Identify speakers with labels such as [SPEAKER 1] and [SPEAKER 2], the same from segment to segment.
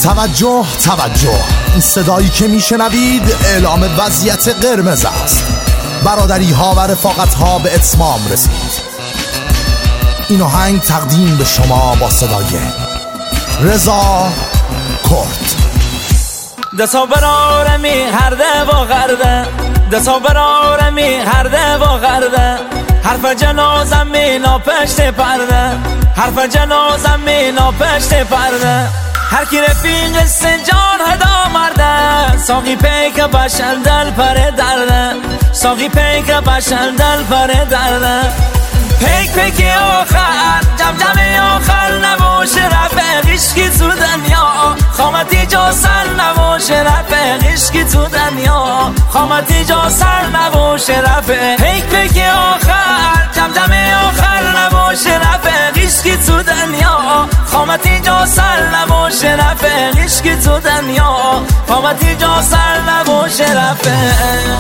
[SPEAKER 1] توجه توجه، این صدایی که میشنوید اعلام وضعیت قرمز است. برادری ها و رفاقت ها به اتمام رسید. این آهنگ تقدیم به شما با صدای رضا کرد.
[SPEAKER 2] دسا برارمی هرده و غرده، دسا برارمی هرده و غرده، حرف جنازم مینا پشت پرده، حرف جنازم مینا پشت پرده. هر کی رفیق سنجان هدا مرده، ساقی پیک بشن دل پر درده، ساقی پیک بشن دل پر درده. پیک آخر جمجمه آخر نباش رفق عشقی تو دنیا، خامتی جا سر نباش رفق عشقی تو دنیا، خامتی جا سر نباش رفق. پیک آخر جمجمه آخر نباش رفق عشقی تو دنیا، خامتی جا سر نباش رفق عشقی تو دنیا، خامتی جا سر نباش رفق.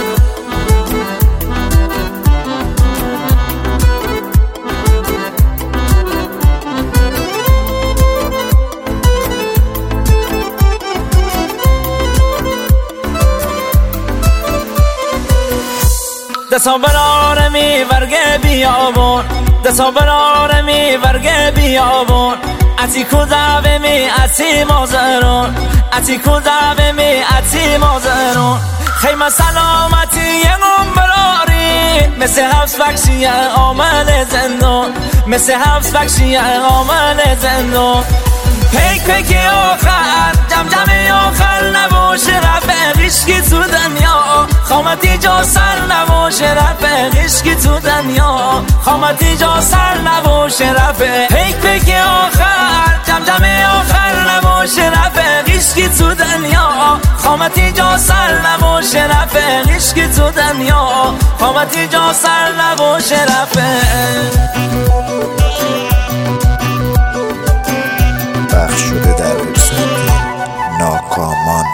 [SPEAKER 2] دسا برارمی ورگه بیابون، دسا برارمی ورگه بیابون، اتی کدوه می اتی مازرون، اتی کدوه می اتی مازرون. خیمه سلامتی یمون براری، مثل حفظ بخشی آمن زندون، مثل حفظ بخشی آمن زندون. پیک آخر جمجمه آخر نباش رفق عشقی تو دنیا، خامتی جا سر نباش رفق عشقی تو دنیا، خامتی جا سر نباش رفق. پیک آخر جمجمه آخر نباش رفق عشقی تو دنیا، خامتی جا سر نباش رفق عشقی تو دنیا، خامتی جا سر نباش رفق.
[SPEAKER 3] پخش شده در وبسایت ناکامان.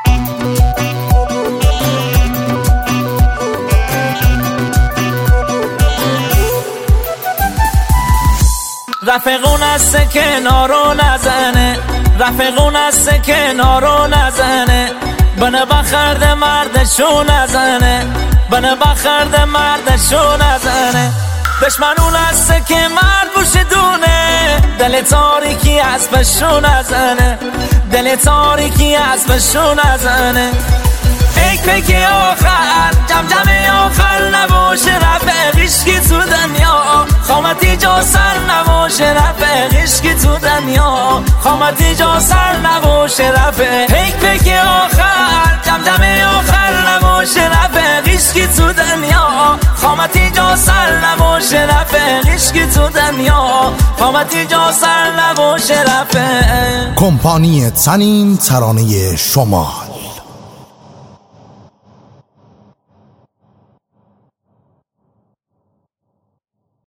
[SPEAKER 2] رفقون است کنارو نزنه، رفقون است کنارو نزنه، بنه بخرد مردشو نزنه، بنه بخرد مردشو نزنه. دشمنون است که مرد بوش دونه، دل تاریکی اسبشو نزنه، دل تاریکی اسبشو نزنه. پیک آخر جمجمه آخر نباش رفق عشقی تو دنیا، خامتی جا سر نباش رفق عشقی تو دنیا، خامتی جا سر نباش رفق. پیک آخر جمجمه آخر نباش رفق عشقی تو دنیا، خامتی جا سر نباش رفق عشقی تو دنیا، خامتی جا سر نباش رفق.
[SPEAKER 1] کمپانی تنین ترانه شما.